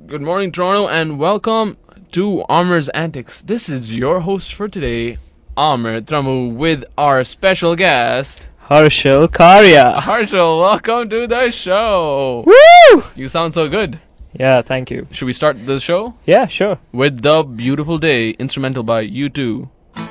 Good morning, Toronto, and welcome to Amar's Antics. This is your host for today, Amar Tramu, with our special guest, Harshal Karya. Harshal. Welcome to the show. Woo! You sound so good. Yeah, thank you. Should we start the show? Yeah, sure. With The Beautiful Day, instrumental by U2.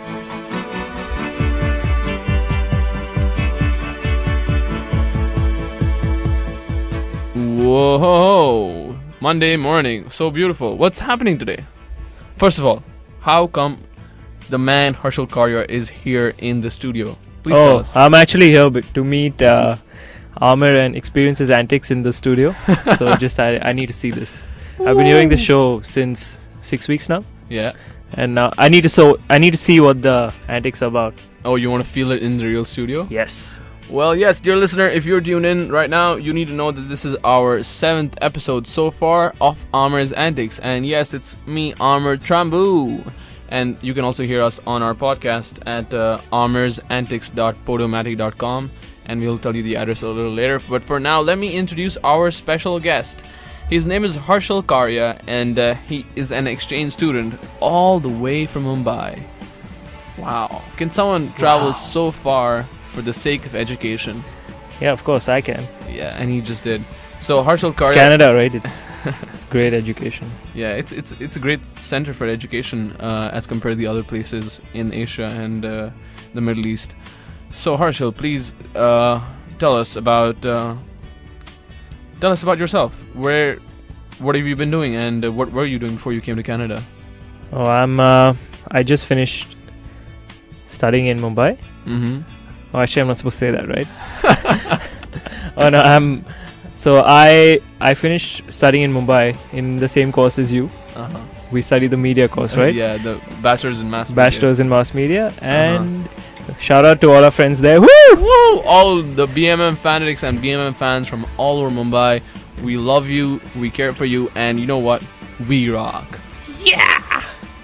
Whoa, Monday morning, so beautiful. What's happening today? First of all, how come the man Harshal Karya is here in the studio? Please tell us. I'm actually here to meet Amar and experience his antics in the studio. So I need to see this. I've been hearing the show since 6 weeks now, Yeah. and now I need to see what the antics are about. Oh, you want to feel it in the real studio? Yes. Well, yes, dear listener, if you're tuned in right now, you need to know that this is our 7th episode so far of Amar's Antics. And yes, it's me, Amar Trambu. And you can also hear us on our podcast at amarsantics.podomatic.com. And we'll tell you the address a little later. But for now, let me introduce our special guest. His name is Harshal Karya, and he is an exchange student all the way from Mumbai. Wow. Can someone travel so far for the sake of education? Yeah, of course I can. Yeah, and he just did. So Harshal Karya, It's Canada, right? It's great education. yeah, it's a great center for education as compared to the other places in Asia and the Middle East. So Harshal, please tell us about yourself. What have you been doing, and what were you doing before you came to Canada? Oh, I just finished studying in Mumbai. Mm-hmm. Oh, actually, I'm not supposed to say that, right? Oh no, So I finished studying in Mumbai in the same course as you. Uh-huh. We studied the media course, right? Yeah, the bachelor's in mass. Bachelor's in mass media, and shout out to all our friends there. Woo! Woo! All the BMM fanatics and BMM fans from all over Mumbai. We love you, we care for you, and you know what? We rock. Yeah.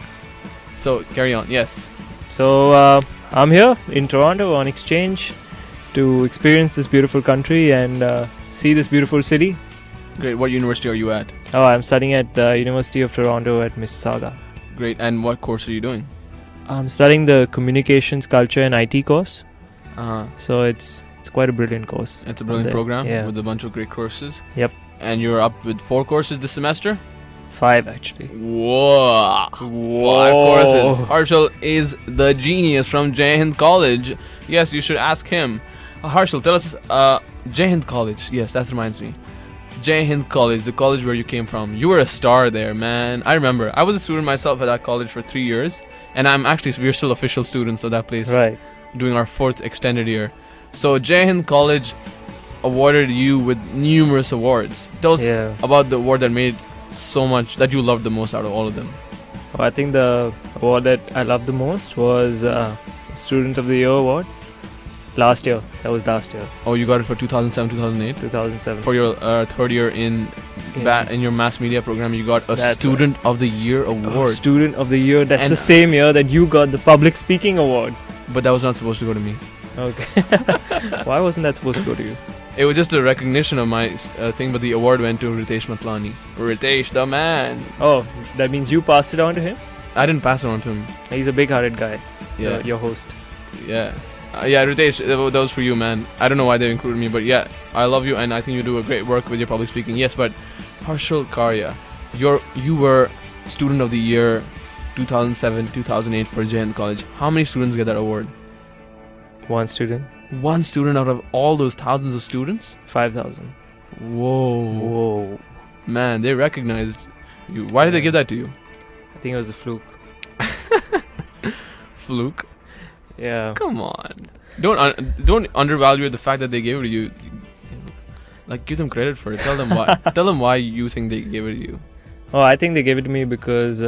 So carry on. Yes. So I'm here in Toronto on exchange to experience this beautiful country and see this beautiful city. Great. What university are you at? Oh, I'm studying at University of Toronto at Mississauga. Great. And what course are you doing? I'm studying the Communications, Culture and IT course. So it's quite a brilliant course. It's a brilliant program with a bunch of great courses. Yep. And you're up with 4 courses this semester? 5 actually. Whoa. 5 courses. Harshal is the genius from Jai Hind College. Yes, you should ask him. Harshal, tell us, Jai Hind College. Yes, that reminds me. Jai Hind College, the college where you came from. You were a star there, man. I remember. I was a student myself at that college for 3 years. And we're still official students of that place. Right. Doing our 4th extended year. So Jai Hind College awarded you with numerous awards. Tell us about the award that made so much, that you loved the most out of all of them. Well, I think the award that I loved the most was Student of the Year award. Last year. That was last year. Oh, you got it for 2007, 2008? 2007. For your 3rd year in your mass media program, you got a Student of the Year award. Student of the Year. That's the same year that you got the Public Speaking award. But that was not supposed to go to me. Okay. Why wasn't that supposed to go to you? It was just a recognition of my thing, but the award went to Ritesh Matlani. Ritesh, the man. Oh, that means you passed it on to him? I didn't pass it on to him. He's a big-hearted guy. Yeah. Your host. Yeah. Yeah, Ritesh, that was for you, man. I don't know why they included me, but yeah, I love you, and I think you do a great work with your public speaking. Yes, but Harshal Karya, you were Student of the Year 2007, 2008 for Jai Hind College. How many students get that award? 1 student. 1 student out of all those thousands of students? 5,000. Whoa. Man, they recognized you. Why did they give that to you? I think it was a fluke. Fluke? Yeah. Come on. Don't undervalue the fact that they gave it to you. Like, give them credit for it. Tell them why. Tell them why you think they gave it to you. Oh, I think they gave it to me because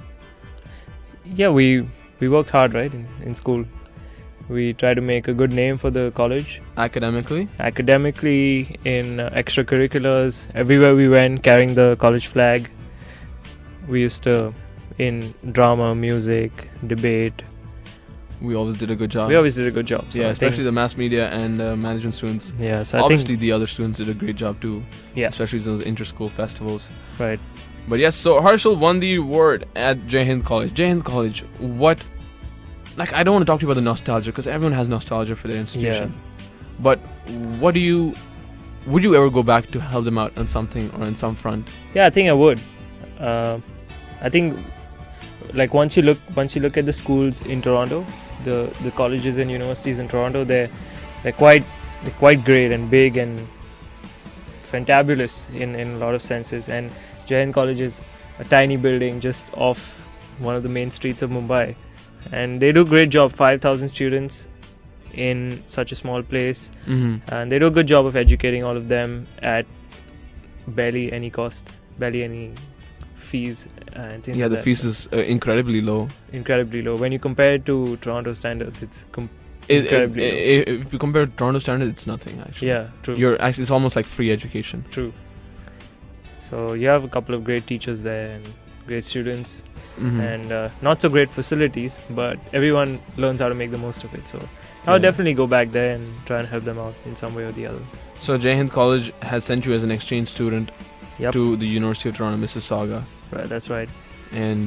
we worked hard, right, in school. We tried to make a good name for the college. Academically, in extracurriculars, everywhere we went, carrying the college flag. We used to, in drama, music, debate. We always did a good job. So yeah, especially the mass media and management students. Yeah, so obviously the other students did a great job too. Yeah. Especially those inter-school festivals. Right. But yes, so Harshal won the award at Jai Hind College. Jai Hind College, what? Like, I don't want to talk to you about the nostalgia because everyone has nostalgia for their institution. But what do you? Would you ever go back to help them out on something or in some front? Yeah, I think I would. I think, like, once you look at the schools in Toronto, the colleges and universities in Toronto, they're quite great and big and fantabulous in a lot of senses. And Jai Hind College is a tiny building just off one of the main streets of Mumbai, and they do a great job. 5,000 students in such a small place, and they do a good job of educating all of them at barely any cost, barely any fees and things like that. Yeah, the fees is incredibly low. Incredibly low. When you compare it to Toronto standards, it's incredibly low. If you compare to Toronto standards, it's nothing actually. Yeah, true. It's almost like free education. True. So you have a couple of great teachers there and great students, and not so great facilities, but everyone learns how to make the most of it. So I would definitely go back there and try and help them out in some way or the other. So Jai Hind College has sent you as an exchange student Yep. to the University of Toronto, Mississauga. Right, that's right. And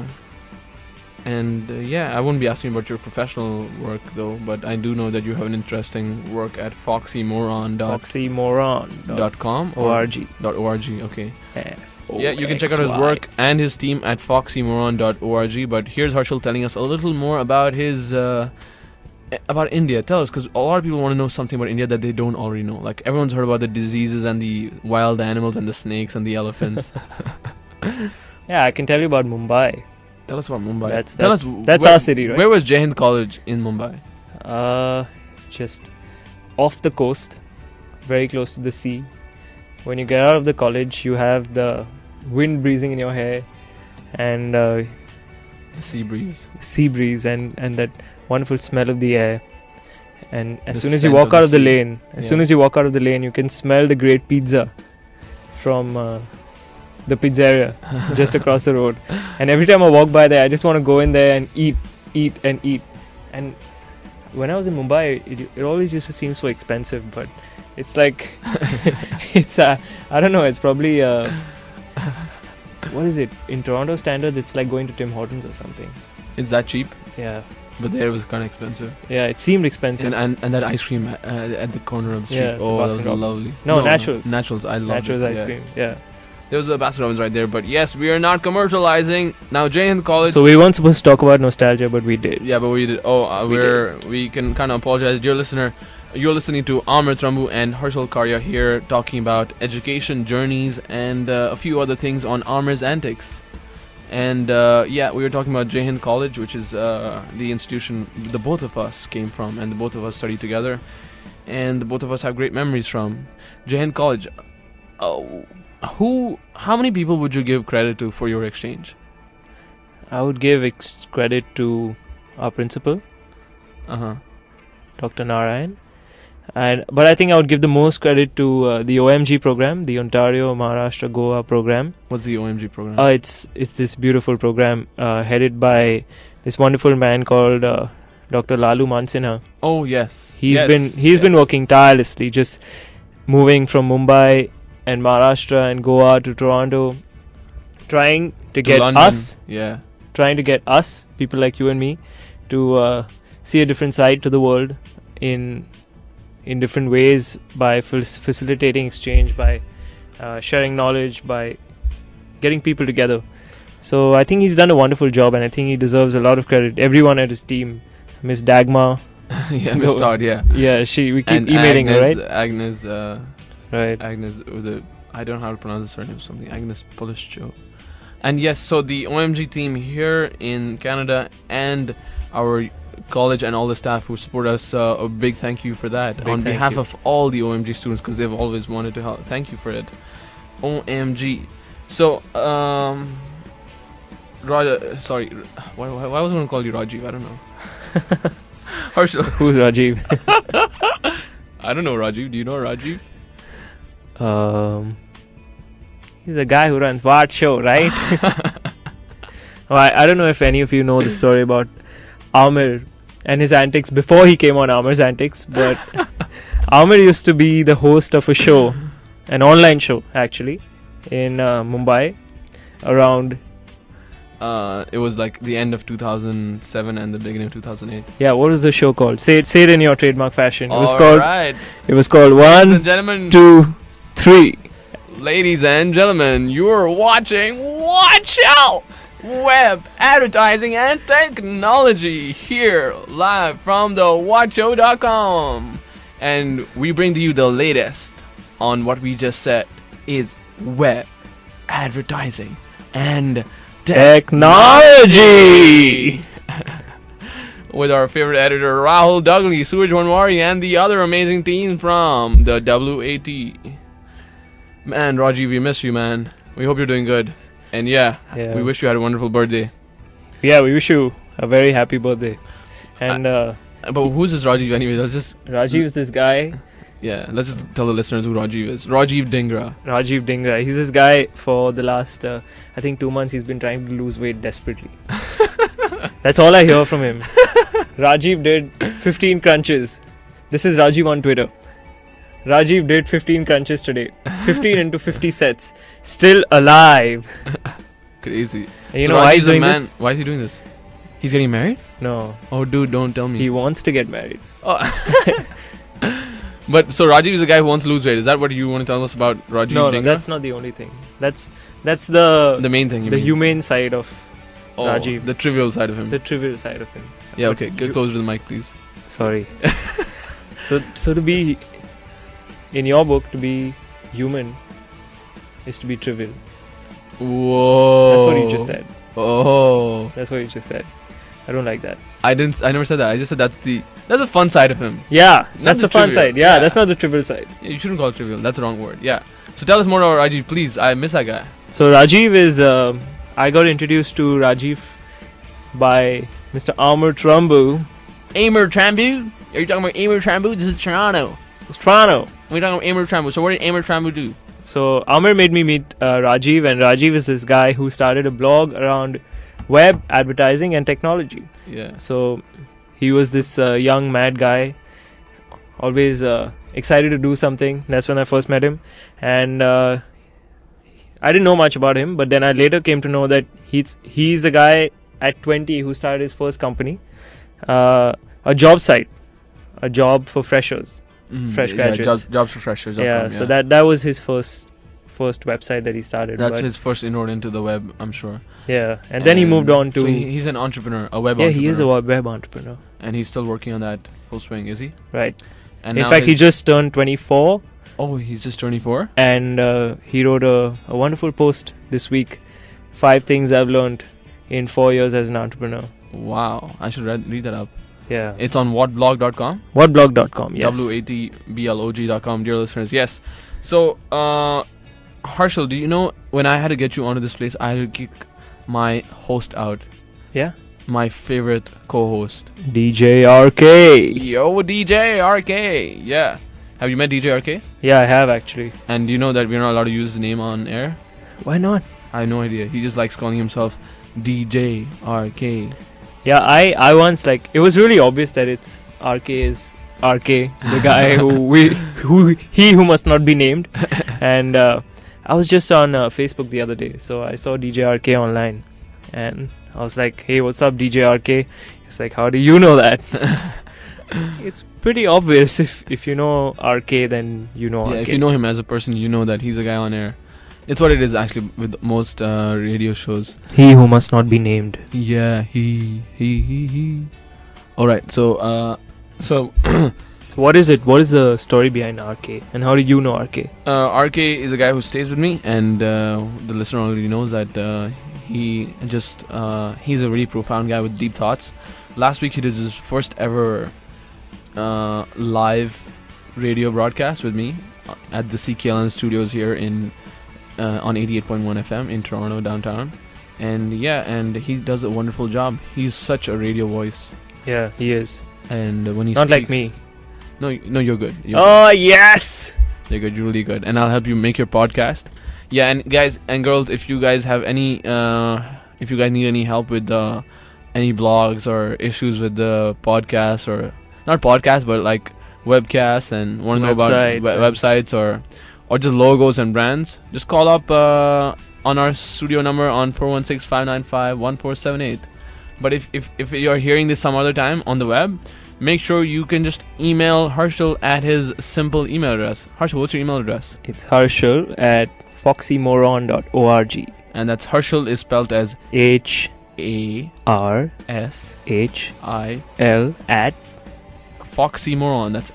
yeah, I wouldn't be asking about your professional work though, but I do know that you have an interesting work at foxymoron.com org. Okay. Yeah, you can check out his work and his team at foxymoron.org. But here's Harshal telling us a little more about his about India. Tell us, because a lot of people want to know something about India that they don't already know. Like, everyone's heard about the diseases and the wild animals and the snakes and the elephants. Yeah, I can tell you about Mumbai. Tell us about Mumbai. That's our city, right? Where was Jai Hind College in Mumbai? Just off the coast, very close to the sea. When you get out of the college, you have the wind breezing in your hair, and the sea breeze. And that wonderful smell of the air. And as The soon as you scent walk of the out of the sea. lane, you can smell the great pizza from the pizzeria just across the road. And every time I walk by there, I just want to go in there and eat. And when I was in Mumbai, it always used to seem so expensive, but it's like it's I don't know, it's probably what is it, in Toronto standards, it's like going to Tim Hortons or something. It's that cheap? Yeah, But there it was kind of expensive. yeah, it seemed expensive. And that ice cream at the corner of the street. Yeah, oh, that was Baskin Robbins. lovely. No, Naturals. Naturals, I love Naturals it. ice Yeah. cream, yeah. There was a Baskin Robbins right there. But yes, we are not commercializing. Now, Jai Hind College. So we weren't supposed to talk about nostalgia, but we did. Yeah, but we did. We can kind of apologize. Dear listener, you're listening to Amir Trambu and Harshal Karya here talking about education journeys and a few other things on Amir's antics. And yeah, we were talking about Jai Hind College, which is the institution the both of us came from, and the both of us studied together, and the both of us have great memories from Jai Hind College. How many people would you give credit to for your exchange? I would give credit to our principal, Dr. Narayan. But I think I would give the most credit to the OMG program, the Ontario Maharashtra Goa program. What's the OMG program? It's this beautiful program headed by this wonderful man called Dr. Lalu Mansinha. Oh yes, He's been working tirelessly, just moving from Mumbai and Maharashtra and Goa to Toronto, trying to get London. us, people like you and me, to see a different side to the world in different ways, by facilitating exchange, by sharing knowledge, by getting people together. So I think he's done a wonderful job, and I think he deserves a lot of credit. Everyone at his team, Miss Dagmar. Yeah, Miss Todd, yeah. Yeah, we keep And emailing her, right? Agnes, Right. Agnes, I don't know how to pronounce her surname, something. Agnes Polishcho. And yes, so the OMG team here in Canada and our college and all the staff who support us, a big thank you for that. Big on thank behalf you. of all the OMG students, because they've always wanted to help. Thank you for it. OMG. So, Roger, sorry, why was I going to call you Rajiv? I don't know. Harshal. Who's Rajiv? I don't know Rajiv. Do you know Rajiv? He's the guy who runs What Show, right? I don't know if any of you know the story about Amir and his antics before he came on Amir's Antics, but Amir used to be the host of a show, an online show actually, in Mumbai, around. It was like the end of 2007 and the beginning of 2008. Yeah, what was the show called? Say it in your trademark fashion. It was All called. right. It was called Ladies and 1, gentlemen, 2, 3. ladies and gentlemen, you're watching Watch Out! Web advertising and technology here live from the watchshow.com. And we bring to you the latest on what we just said is web advertising and Technology! with our favorite editor Rahul Duggley, Suraj Wanwari, and the other amazing team from the WAT. Man, Rajiv, we miss you, man. We hope you're doing good. And yeah, we wish you had a wonderful birthday. Yeah, we wish you a very happy birthday. And But who's this Rajiv anyway? Let's just Rajiv is this guy. let's just tell the listeners who Rajiv is. Rajiv Dhingra. Rajiv Dhingra. He's this guy for the last, I think 2 months he's been trying to lose weight desperately. That's all I hear from him. Rajiv did 15 crunches. This is Rajiv on Twitter. Rajiv did 15 crunches today. 15 into 50 sets. Still alive. Crazy. And you So know why Rajiv's he's a doing man. this? Why is he doing this? He's getting married? No. Oh, dude, don't tell me. He wants to get married. Oh. But so Rajiv is a guy who wants to lose weight. Is that what you want to tell us about Rajiv No, Dhingra? that's not the only thing. That's the the main thing. You the mean. humane side of Oh, Rajiv. the trivial side of him. the trivial side of him. Yeah, But okay. Get you- closer to the mic, please. Sorry. so to be in your book, to be human is to be trivial. Whoa. That's what you just said. Oh. That's what you just said. I don't like that. I never said that. I just said that's the fun side of him. Yeah, Not that's the the fun trivial. side. Yeah, Yeah. that's not the trivial side. Yeah, you shouldn't call it trivial. That's the wrong word. Yeah. So tell us more about Rajiv, please. I miss that guy. So Rajiv is. I got introduced to Rajiv by Mr. Amar Trumbu. Amar Trambu? Are you talking about Amar Trambu? This is Toronto. It's Toronto. We're talking about Amar Trambu. So what did Amar Trambu do? So Amar made me meet Rajiv, and Rajiv is this guy who started a blog around web advertising and technology. Yeah. So he was this young mad guy, always excited to do something. That's when I first met him, and I didn't know much about him. But then I later came to know that he's the guy at 20 who started his first company, a job site, a job for freshers. Fresh graduates. Jobs for freshers. Yeah, so that was his first website that he started. That's but his first inroad into the web, I'm sure. yeah, and then he moved on to. So he's an entrepreneur, a web yeah, entrepreneur. he is a web entrepreneur, And he's still working on that full swing, is he? right? And In now fact, he his- just turned 24, Oh, he's just 24? and he wrote a wonderful post this week. 5 things I've learned in 4 years as an entrepreneur. Wow. I should read that up. Yeah. It's on whatblog.com? Whatblog.com, yes. WATBLOG.com, dear listeners. Yes. So, Harshal, do you know when I had to get you onto this place, I had to kick my host out. Yeah. My favorite co-host. DJ RK. Yo, DJ RK. Yeah. Have you met DJ RK? Yeah, I have actually. And do you know that we're not allowed to use his name on air? Why not? I have no idea. He just likes calling himself DJ RK. Yeah, I once it was really obvious that it's RK is RK, the guy who must not be named. And I was just on Facebook the other day, so I saw DJ RK online, and I was like, "Hey, what's up, DJ RK?" He's like, "How do you know that?" It's pretty obvious. If you know RK, then you know Yeah, RK. if you know him as a person, you know that he's a guy on air. It's what it is actually with most radio shows. He who must not be named. Yeah, he. All right, so So what is it? What is the story behind RK, and how do you know RK? RK is a guy who stays with me, and the listener already knows that he's a really profound guy with deep thoughts. Last week he did his first ever live radio broadcast with me at the CKLN studios here on 88.1 FM in Toronto downtown, and he does a wonderful job. He's such a radio voice, Yeah, he is. and when he Not like speaks- me. No, you're good. Oh yes. You're good. You're really good, and I'll help you make your podcast. Yeah, and guys and girls, if you guys have any, if you guys need any help with any blogs or issues with the podcast, or not podcast, but like webcasts, and want to know about Websites, websites or just logos and brands, just call up on our studio number on 416-595-1478. But if you're hearing this some other time on the web, make sure you can just email Harshal at his simple email address. Harshal, what's your email address? It's Harshal at foxymoron.org. And that's Harshal is spelled as HARSHIL at Foxymoron. That's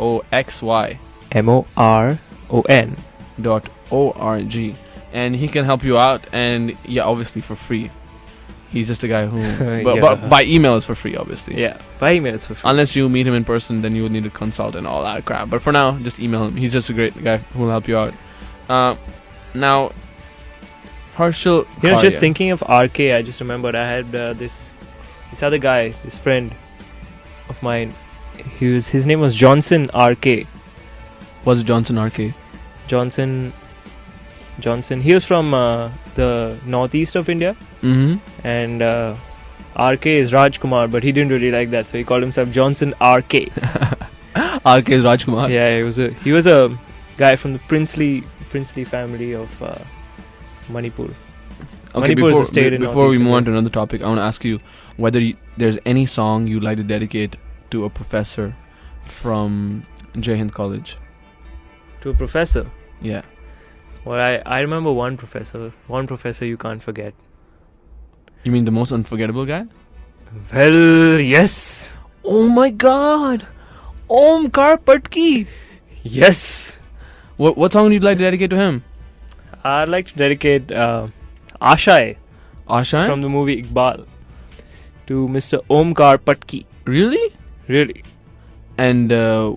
FOXY.ORG. And he can help you out, and yeah, obviously for free. He's just a guy who, but by email is for free, obviously. Yeah, by email it's for free. Unless you meet him in person, then you will need to consult and all that crap. But for now, just email him. He's just a great guy who will help you out. Now, Harshal, just thinking of RK, I just remembered I had this other guy, this friend of mine. His name was Johnson RK. What's Johnson RK? Johnson. He was from the northeast of India. Mm-hmm. And RK is Rajkumar, but he didn't really like that, so he called himself Johnson RK. RK is Rajkumar. Yeah, he was a guy from the princely family of Manipur. Okay, Manipur is a state in before we northeast move on India. to another topic, I want to ask you whether there's any song you'd like to dedicate to a professor from Jai Hind College. To a professor? Yeah. Well, I remember one professor you can't forget. You mean the most unforgettable guy? Well, yes. Oh my God! Omkar Patki! Yes. What song would you like to dedicate to him? I'd like to dedicate Ashai Asha? from the movie Iqbal to Mr. Omkar Patki. Really? Really? And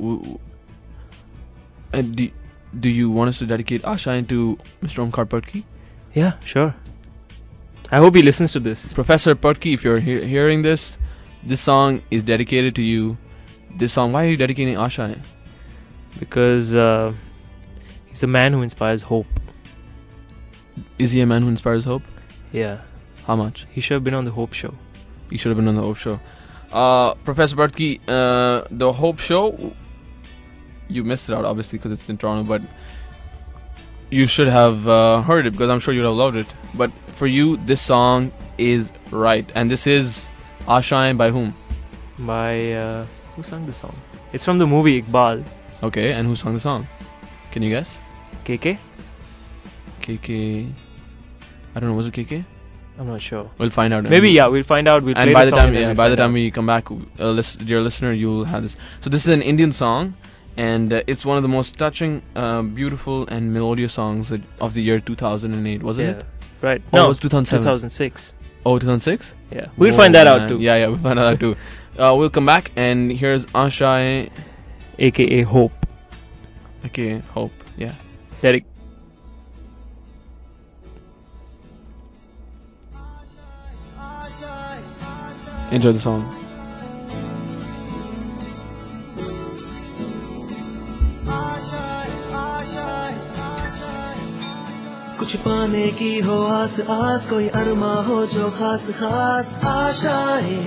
do you want us to dedicate Asha to Mr. Omkar Patki? Yeah, sure. I hope he listens to this. Professor Patki, if you're hearing this song is dedicated to you. This song, why are you dedicating Asha? Because he's a man who inspires hope. Is he a man who inspires hope? Yeah. How much? He should have been on the Hope Show. He should have been on the Hope Show. Professor Patki, the Hope Show, you missed it out obviously because it's in Toronto, but you should have heard it because I'm sure you'd have loved it. But for you, this song is right. And this is Ashain by whom? By who sang the song? It's from the movie Iqbal. Okay, and who sang the song? Can you guess? KK? KK. I don't know, was it KK? I'm not sure. We'll find out. Maybe, yeah, we'll find out. We'll and play by the the song time, by the time we come back, dear listener, you'll have this. So this is an Indian song, and it's one of the most touching, beautiful, and melodious songs of the year 2008, wasn't it? Right. Oh, No, it was 2007. 2006. Oh, 2006? Yeah. We'll find that out too. Yeah, we'll find out too. We'll come back, and here's Asha, AKA Hope. Okay, Hope. Yeah. Derek. Enjoy the song. कुछ पाने की हो आस आस कोई अरमा हो जो खास खास आशाएं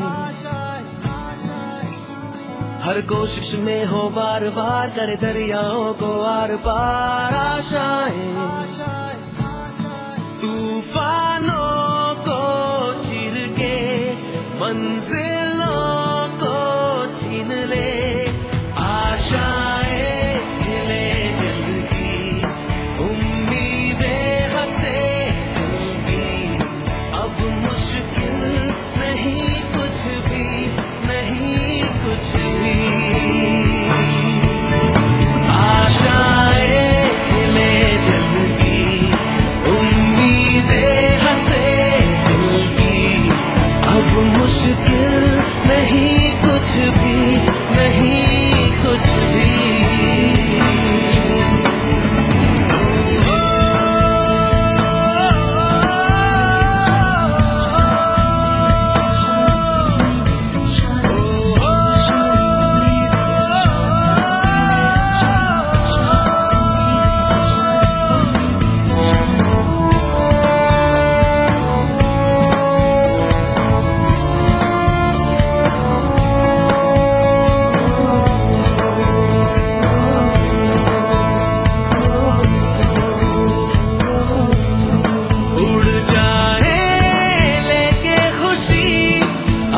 हर कोशिश में हो बार बार करे दरियाओं को आर पार आशाएं तूफानों को चीर के मंजिलों को छीन ले आशाएं खिले दिल की उम्मीदें हंसे दिल की अब मुश्किल नहीं कुछ भी नहीं कुछ भी आशाएं खिले दिल की उम्मीदें हंसे दिल की अब मुश्किल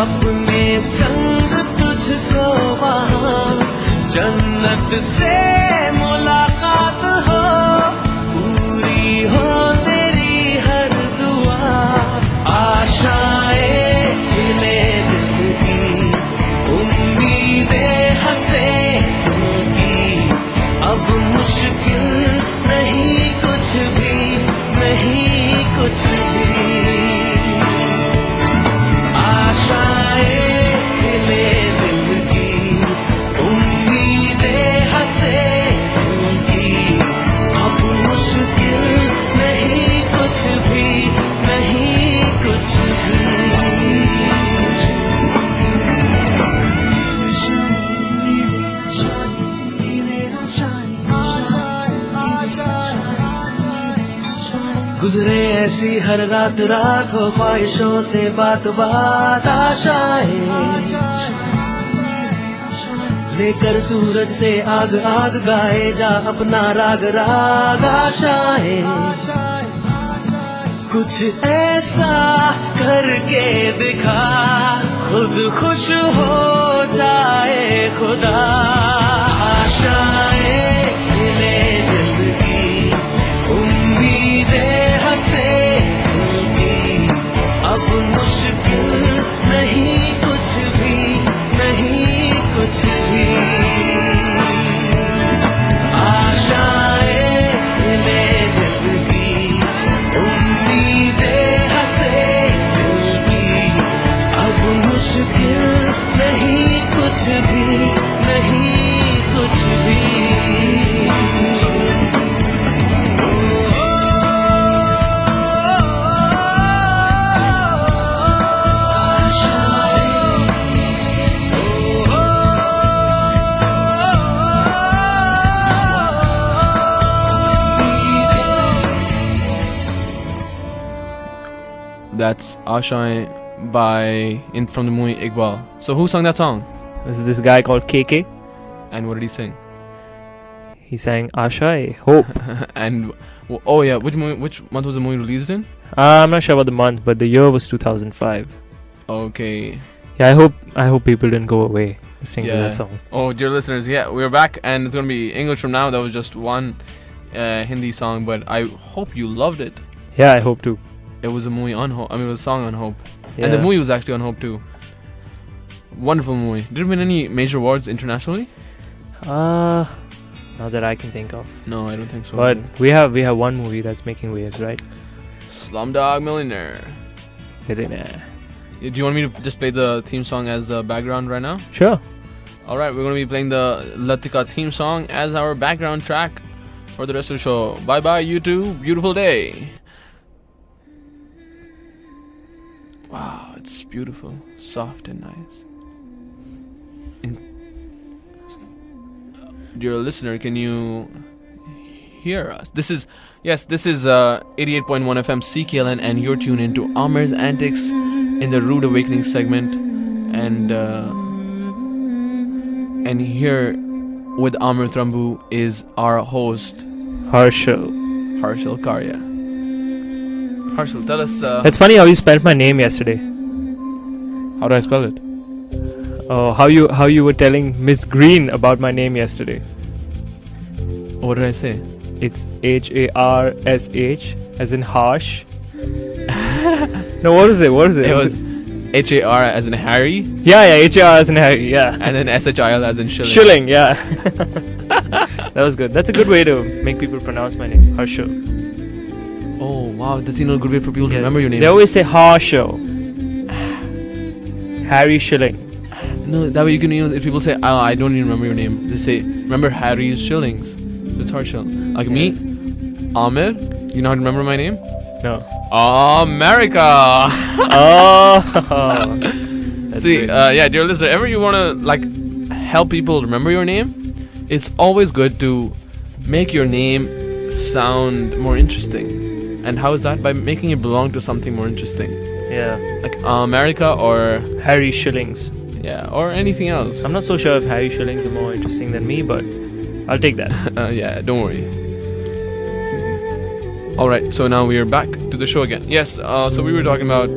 अपने संग तुझको वहाँ जन्नत से मुलाकात हो, पूरी हो तेरी हर दुआ, आशाएं खिले दिल की, उम्मीदें हंसे दिल की, अब मुश्किल नहीं कुछ भी, नहीं कुछ भी, आशाएं खिले दिल की, उम्मीदें हंसे दिल की, अब मुश्किल नहीं कुछ भी, नहीं कुछ भी। गुजरे ऐसी हर रात रात हो ख्वाहिशों से बात बात, आशाएं लेकर सूरज से आग आग गाए जा अपना राग राग, आशाएं कुछ ऐसा करके दिखा खुद खुश हो जाए खुदा, आशाएं खिले दिल की, उम्मीदें हंसे दिल की, अब मुश्किल नहीं कुछ भी, नहीं कुछ भी, आशाएं खिले दिल की, उम्मीदें हंसे दिल की, अब मुश्किल नहीं कुछ भी, नहीं कुछ भी। That's Ashaएं from the movie Iqbal. So who sung that song? It was this guy called KK. And what did he sing? He sang Asha, Hope. And oh yeah, which month was the movie released in? I'm not sure about the month, but the year was 2005. Okay. Yeah, I hope people didn't go away singing that song. Oh, dear listeners, yeah, we're back, and it's gonna be English from now. That was just one Hindi song, but I hope you loved it. Yeah, I hope too. It was a movie on Hope. I mean, it was a song on Hope, Yeah. and the movie was actually on Hope too. Wonderful movie. Did it win any major awards internationally? Not that I can think of. No, I don't think so. But we have one movie that's making waves, right? Slumdog Millionaire. Yeah. Do you want me to just play the theme song as the background right now? Sure. Alright, we're going to be playing the Latika theme song as our background track for the rest of the show. Bye bye, you two. Beautiful day. Wow, it's beautiful. Soft and nice. Dear listener, can you hear us? This is 88.1 FM CKLN, and you're tuned into Amir's Antics in the Rude Awakening segment, and here with Amir Trambu is our host Harshal Karya. Harshal, tell us. It's funny how you spelled my name yesterday. How do I spell it? Oh, how you were telling Miss Green about my name yesterday. What did I say? It's Harsh, as in harsh. No, what was it? It was HAR as in Harry. Yeah, HAR as in Harry. Yeah. And then SHIL as in Shilling. Shilling, yeah. That was good. That's a good way to make people pronounce my name, Harshal. Oh wow, that's a good way for people to remember your name. They always say Harshal. Harry Shilling. No, that way you can, if people say, oh, I don't even remember your name, they say, remember Harry's Shillings. So it's Harshal. Like me, Amir, you know how to remember my name? No. America! Oh! See, dear listener, ever you want to help people remember your name, it's always good to make your name sound more interesting. And how is that? By making it belong to something more interesting. Yeah. Like America or Harry Shillings. Yeah, or anything else. I'm not so sure if Harry Shillings are more interesting than me, but I'll take that. Yeah, don't worry. Alright, so now we are back to the show again. Yes, so we were talking about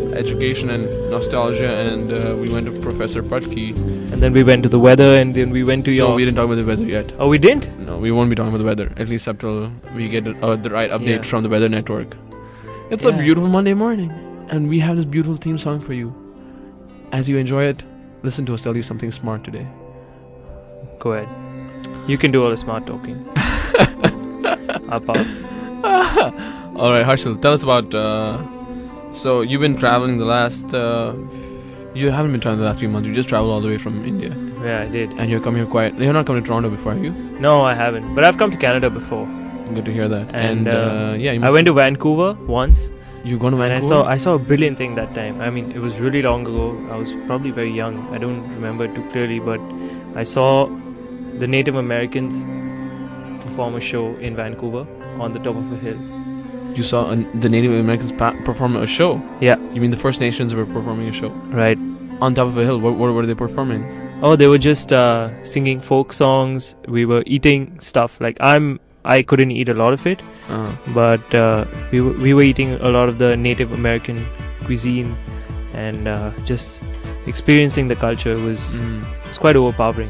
education and nostalgia, and we went to Professor Putki. And then we went to the weather, and then we went to your. No, we didn't talk about the weather yet. Oh, we didn't? No, we won't be talking about the weather, at least up till we get the right update Yeah. from the Weather Network. It's a Yeah. beautiful Monday morning, and we have this beautiful theme song for you. As you enjoy it, listen to us tell you something smart today. Go ahead. You can do all the smart talking. I'll pass. All right, Harshal, tell us about. So you've been traveling the last. You haven't been traveling the last few months. You just traveled all the way from India, Yeah, I did. and you're coming here quite. You're not coming to Toronto before, have you? No, I haven't. But I've come to Canada before. Good to hear that. And, yeah, you I went to Vancouver once. You gone to And Vancouver? I saw a brilliant thing that time. I mean, it was really long ago. I was probably very young. I don't remember it too clearly, but I saw the Native Americans perform a show in Vancouver on the top of a hill. You saw the Native Americans perform a show. Yeah. You mean the First Nations were performing a show Right. on top of a hill? What were they performing? Oh, they were just singing folk songs. We were eating stuff. Like I couldn't eat a lot of it, but we were eating a lot of the Native American cuisine, and just experiencing the culture was quite overpowering.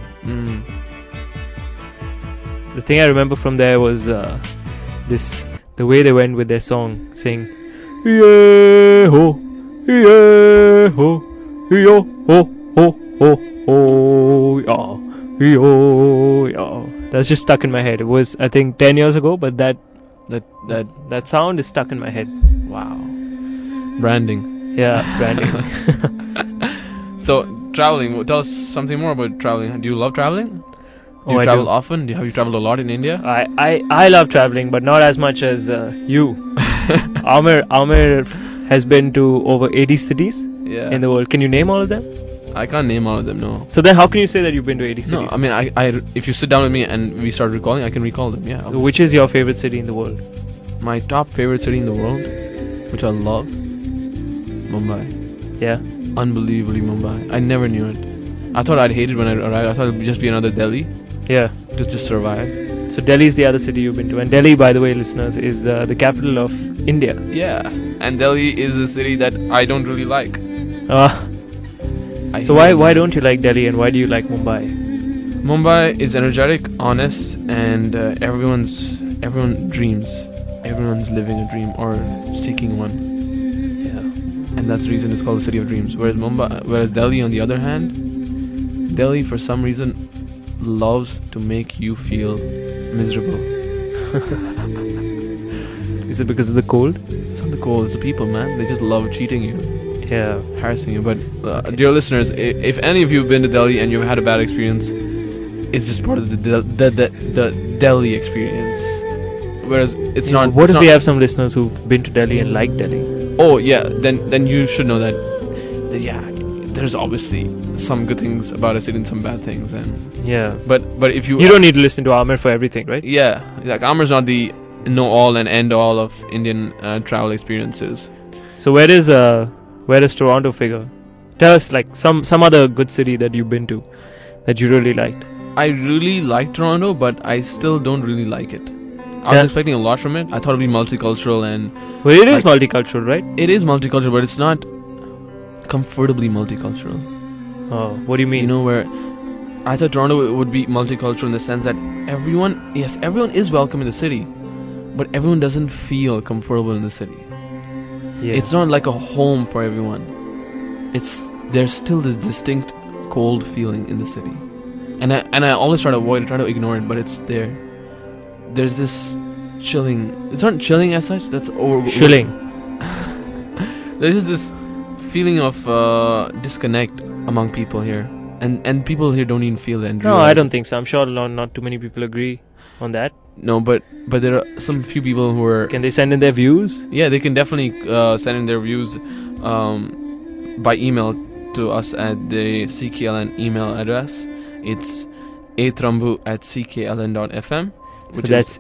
The thing I remember from there was the way they went with their song, saying "Yeah ho, yeah ho, yo ho ho ho ho yeah, yo yeah." That's just stuck in my head. It was, I think, 10 years ago, but that sound is stuck in my head. Wow. Branding. Yeah, branding. So traveling. Tell us something more about traveling. Do you love traveling? Do you I travel do. often? Have you traveled a lot in India? I love traveling, but not as much as you. Amir has been to over 80 cities Yeah. in the world. Can you name all of them? I can't name all of them. No. So then, how can you say that you've been to 80 No. cities? I mean, I if you sit down with me and we start recalling, I can recall them. Yeah. So which is your favorite city in the world? My top favorite city in the world, which I love, Mumbai. Yeah. Unbelievably Mumbai. I never knew it. I thought I'd hate it when I arrived. I thought it would just be another Delhi Yeah. to just survive. So Delhi is the other city you've been to, and Delhi, by the way, listeners, is the capital of India. Yeah. And Delhi is a city that I don't really like. So hate why Mumbai. don't you like Delhi, and why do you like Mumbai? Mumbai is energetic, honest, and everyone dreams. Everyone's living a dream or seeking one. Yeah. And that's the reason it's called the city of dreams. Whereas Delhi, on the other hand, Delhi for some reason loves to make you feel miserable. Is it because of the cold? It's not the cold, it's the people, man. They just love cheating you, Yeah. harassing you. But dear listeners, if any of you have been to Delhi and you've had a bad experience, it's just part of the Delhi experience. Whereas it's not. What it's if not, we have some listeners who've been to Delhi and like Delhi? Oh yeah, then you should know that yeah, there's obviously some good things about a city and some bad things, and Yeah. but if you You don't need to listen to Amir for everything, right? yeah, like Amar's not the know all and end all of Indian travel experiences. So where does Toronto figure? Tell us like some other good city that you've been to that you really liked. I really like Toronto, but I still don't really like it. I was Yeah. expecting a lot from it. I thought it'd be multicultural, and Well, it is multicultural, right? it is multicultural, but it's not comfortably multicultural. Oh, what do you mean? You know, where I thought Toronto would be multicultural in the sense that everyone is welcome in the city, but everyone doesn't feel comfortable in the city. Yeah. It's not like a home for everyone. There's still this distinct cold feeling in the city, and I always try to avoid it, try to ignore it, but it's there. There's this chilling. It's not chilling as such. That's over. Chilling. There's just this feeling of disconnect among people here, and people here don't even feel it. And No, realize I it. don't think so. I'm sure not too many people agree on that. No, but there are some few people who are. Can they send in their views? Yeah, they can definitely send in their views by email to us at the CKLN email address. It's atrambu@ckln.fm. So that's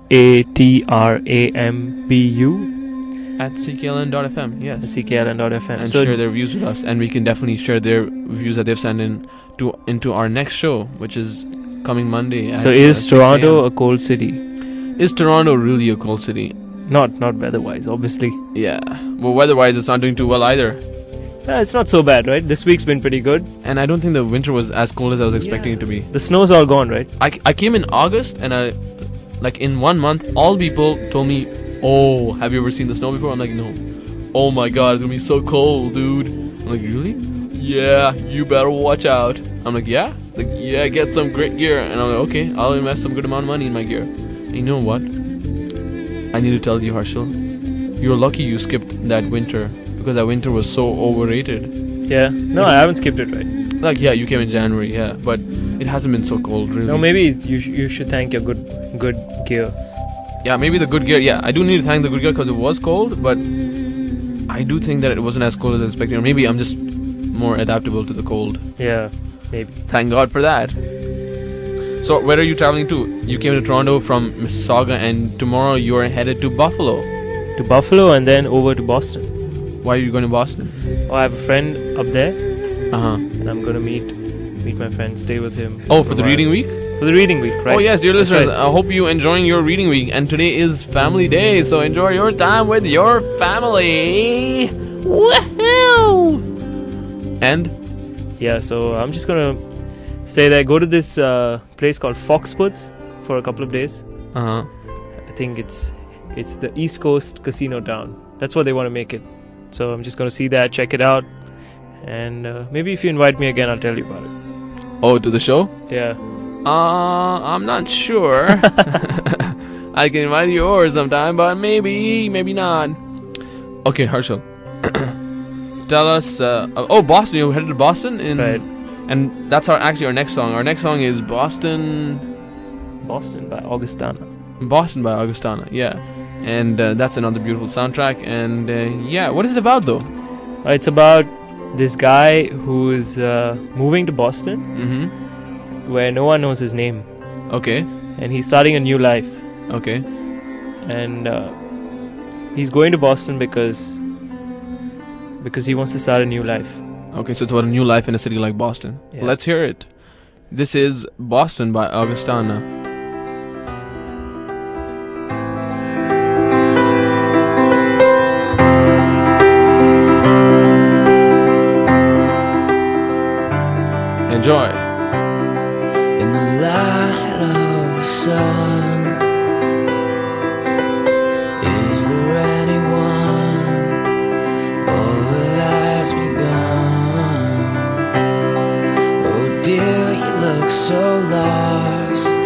ATRAMBU at ckln.fm, yes. CKLN.fm. And So share their views with us, and we can definitely share their views that they've sent in into our next show, which is coming Monday. So at, is 6 Toronto a.m. a cold city? Is Toronto really a cold city? Not weather-wise, obviously. Yeah. Well, weather-wise, it's not doing too well either. It's not so bad, right? This week's been pretty good. And I don't think the winter was as cold as I was expecting it to be. The snow's all gone, right? I came in August, and like in 1 month, all people told me, "Oh, have you ever seen the snow before?" I'm like, "No." "Oh my god, it's gonna be so cold, dude." I'm like, "Really?" "Yeah, you better watch out." I'm like, "Yeah?" Like, "Yeah, get some great gear." And I'm like, "Okay, I'll invest some good amount of money in my gear." And you know what? I need to tell you, Harshal, you're lucky you skipped that winter, because that winter was so overrated. Yeah. No, I haven't skipped it, right? Like, yeah, you came in January, yeah, but it hasn't been so cold, really. No, maybe you should thank your good gear. Yeah, maybe the good gear. Yeah, I do need to thank the good gear because it was cold, but I do think that it wasn't as cold as I expected. Or maybe I'm just more adaptable to the cold. Yeah, maybe. Thank God for that. So, where are you traveling to? You came to Toronto from Mississauga, and tomorrow you are headed to Buffalo. To Buffalo and then over to Boston. Why are you going to Boston? Oh, I have a friend up there, Uh-huh. and I'm gonna meet my friend, stay with him. Oh, for the reading week? For the reading week, right? Oh, yes, dear That's listeners, right. I hope you're enjoying your reading week. And today is Family Day, so enjoy your time with your family. Woohoo! And? Yeah, so I'm just gonna stay there. Go to this place called Foxwoods for a couple of days. Uh-huh. I think it's the East Coast casino town. That's what they want to make it. So I'm just gonna see that, check it out, and maybe if you invite me again, I'll tell you about it. Oh, to the show? Yeah. I'm not sure. I can invite you over sometime, but maybe not. Okay, Harshal. Tell us. Boston. You headed to Boston, Right. And that's our next song. Our next song is Boston Boston by Augustana. by Augustana. Yeah, and that's another beautiful soundtrack. And yeah, what is it about though? It's about this guy who is moving to Boston, Mm-hmm. where no one knows his name, Okay. and he's starting a new life. Okay. And he's going to Boston because he wants to start a new life. Okay. So it's about a new life in a city like Boston. Yeah. Let's hear it. This is Boston by Augustana. Enjoy. In the light of the sun, is there anyone, or it has begun? Oh dear, you look so lost.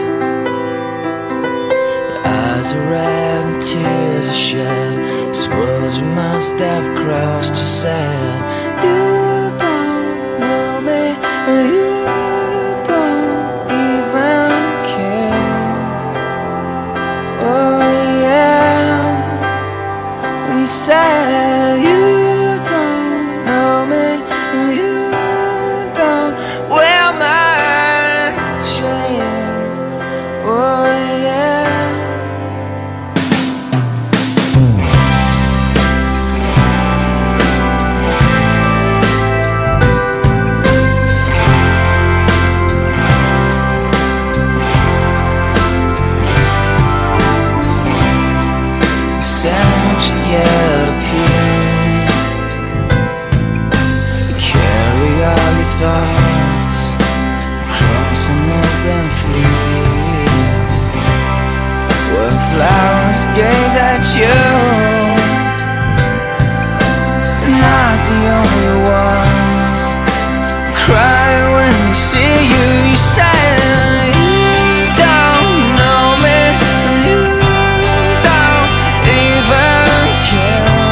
Your eyes are red and tears are shed. This world you must have crossed, you said. You don't know me, you don't even care. Oh yeah, you said you don't know me, and you don't wear my chains. Oh yeah. Sounds yet appear. You carry all your thoughts across an open field, where flowers gaze at you. Not the only ones cry when they see you. You say you don't know me, you don't even care.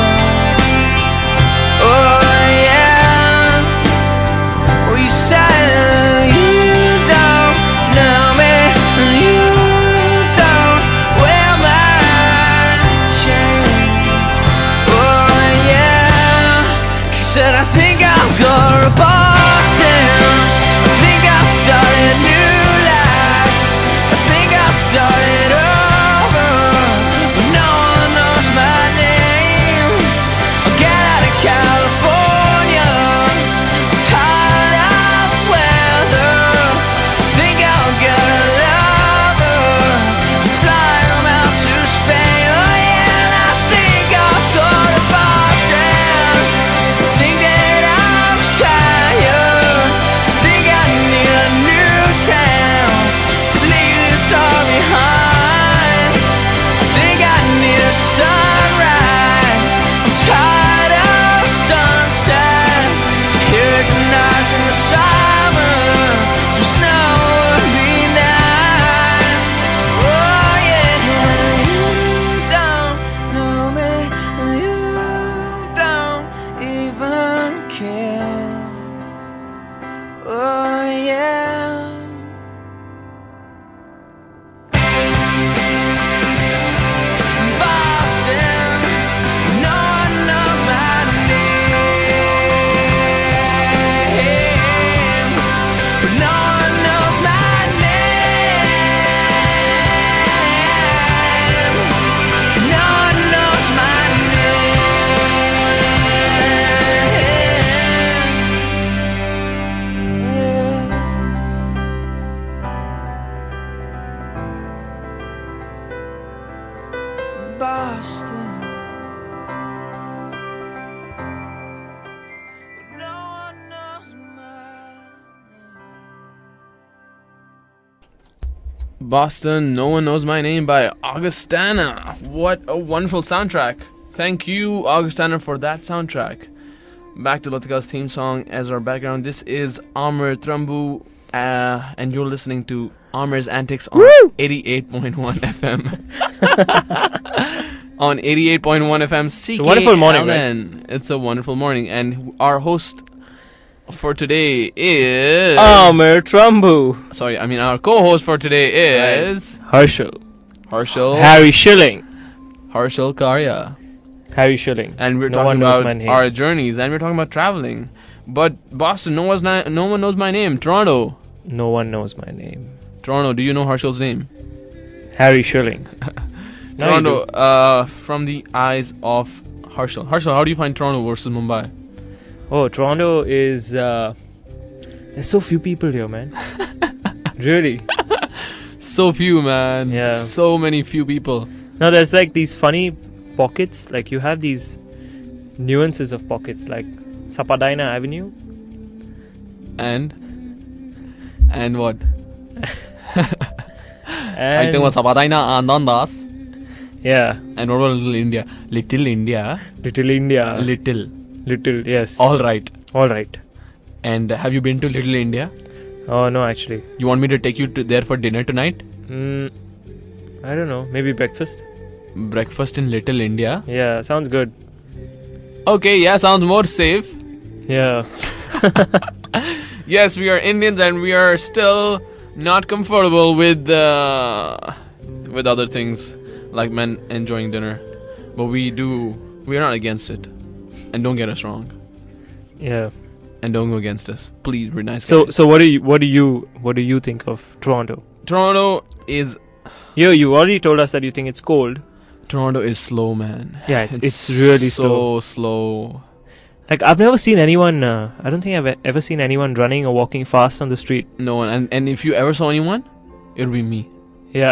Oh yeah, well you say you don't know me, you don't wear my chains. Oh yeah, she said I think I'll go to Boston. I think I'll start a new life. I think I'll start it over, but no one knows my name. I'll get out of California, I'm tired of the weather. I think I'll get a lover and fly him out to Spain. Oh yeah, and I think I'll go to Boston. I think that I Boston, No One Knows My Name by Augustana. What a wonderful soundtrack. Thank you, Augustana, for that soundtrack. Back to Latika's theme song as our background. This is Amr Trambu, and you're listening to Amir's Antics on 88.1 FM. On 88.1 FM, CKLN. It's a wonderful morning, right? It's a wonderful morning. And our host for today is... Amr Trambu. Sorry, I mean our co-host for today is... Harshal. Harry Schilling. Harshal Karya. Harry Schilling. And we're No talking one knows about my name. our journeys, and we're talking about traveling. But Boston, no one knows my name. Toronto. No one knows my name. Toronto, do you know Harshal's name? Harry Schilling. Now you do. Toronto, from the eyes of Harshal. Harshal, how do you find Toronto versus Mumbai? Oh, Toronto is... there's so few people here, man. Really. So few, man. Yeah. So many few people. Now, there's like these funny pockets. Like, you have these nuances of pockets, like Sapadaina Avenue. And what? I And, think was Sabadaina Anandas. yeah. And what about Little India? Little India. Little India. Little. Yes. All right. All right. And have you been to Little India? Oh, no, actually. You want me to take you there for dinner tonight? I don't know. Maybe breakfast? Breakfast in Little India? Yeah, sounds good. Okay, yeah, sounds more safe. Yeah. Yes, we are Indians and we are still not comfortable with other things like men enjoying dinner. But we are not against it. And don't get us wrong. Yeah. And don't go against us. Please, we're nice So guys. what do you think of Toronto? Toronto is You already told us that you think it's cold. Toronto is slow, man. Yeah, it's really so slow. Like, I've never seen anyone, I don't think I've ever seen anyone running or walking fast on the street. No one. And if you ever saw anyone, it would be me. Yeah.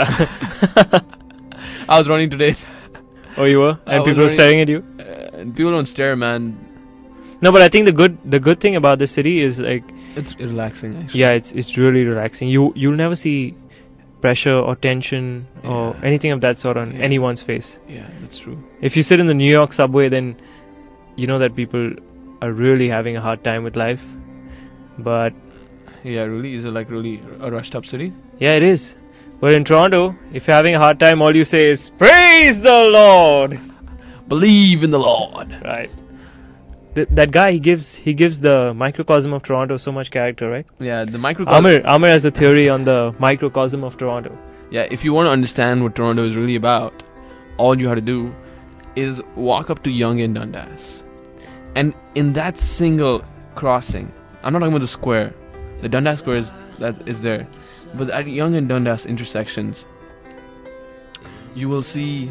I was running today. Oh, you were? I And was people were running- staring at you? And people don't stare, man. No, but I think the good thing about this city is, like, It's relaxing, actually. yeah, it's really relaxing. You'll never see pressure or tension or Yeah. anything of that sort on Yeah. anyone's face. Yeah, that's true. If you sit in the New York subway, then you know that people are really having a hard time with life. But Yeah, really? Is it like really a rushed up city? yeah, it is. But in Toronto, if you're having a hard time, all you say is, "Praise the Lord!" Believe in the Lord. Right. That guy, he gives the microcosm of Toronto so much character, right? Yeah, the microcosm. Amir has a theory on the microcosm of Toronto. Yeah, if you want to understand what Toronto is really about, all you have to do is walk up to Yonge and Dundas. And in that single crossing, I'm not talking about the square. The Dundas Square is there. But at Yonge and Dundas intersections, you will see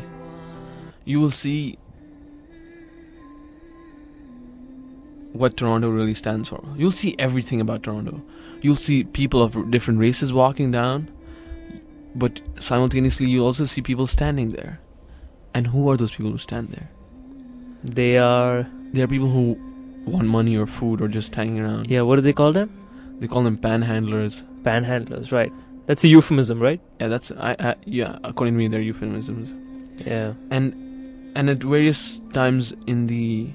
what Toronto really stands for. You'll see everything about Toronto. You'll see people of different races walking down, but simultaneously you'll also see people standing there. And who are those people who stand there? They are, People who want money or food or just hanging around. yeah, what do they call them? They call them panhandlers. Panhandlers, right? That's a euphemism, right? Yeah, that's yeah. According to me, they're euphemisms. Yeah. And at various times in the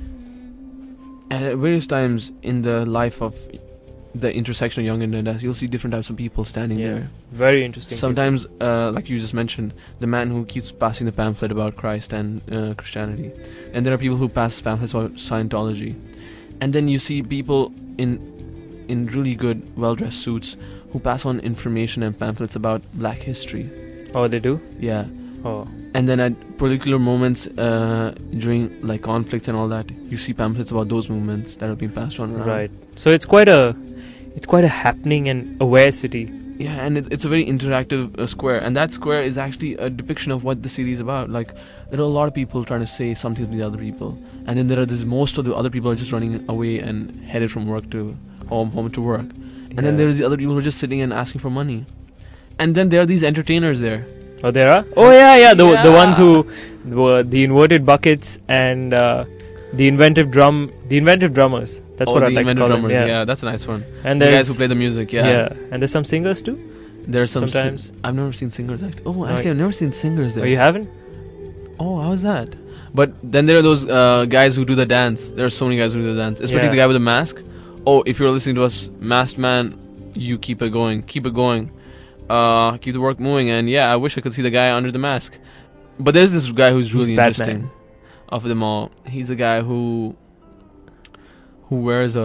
life of the intersection of Yonge and Dundas, you'll see different types of people standing Yeah. there. Very interesting. Sometimes, like you just mentioned, the man who keeps passing the pamphlet about Christ and Christianity, and there are people who pass pamphlets about Scientology, and then you see people in really good, well-dressed suits who pass on information and pamphlets about Black history. Oh, they do? Yeah. Oh. And then at particular moments during like conflicts and all that, you see pamphlets about those movements that are being passed on around. Right. So it's quite a happening and aware city. Yeah, and it's a very interactive square, and that square is actually a depiction of what the city is about. Like, there are a lot of people trying to say something to the other people, and then there are most of the other people are just running away and headed from work to home to work, and then there's the other people who are just sitting and asking for money, and then there are these entertainers there. Oh, there are? Oh, yeah. The ones Yeah. who were the inverted buckets and the inventive drummers. That's what I the like to invented call drummers. them. Yeah, that's a nice one. And The there's guys who play the music. Yeah. and there's some singers too. There's some. sometimes. I've never seen singers actually. Oh, No, actually, I've never seen singers there. Oh, you haven't? Oh, how's that? But then there are those guys who do the dance. There are so many guys who do the dance, especially Yeah. the guy with the mask. Oh, if you're listening to us, masked man, you keep it going. Keep it going. Keep the work moving. And yeah, I wish I could see the guy under the mask. But there's this guy who's really He's Batman. interesting. Of them all, he's a guy who wears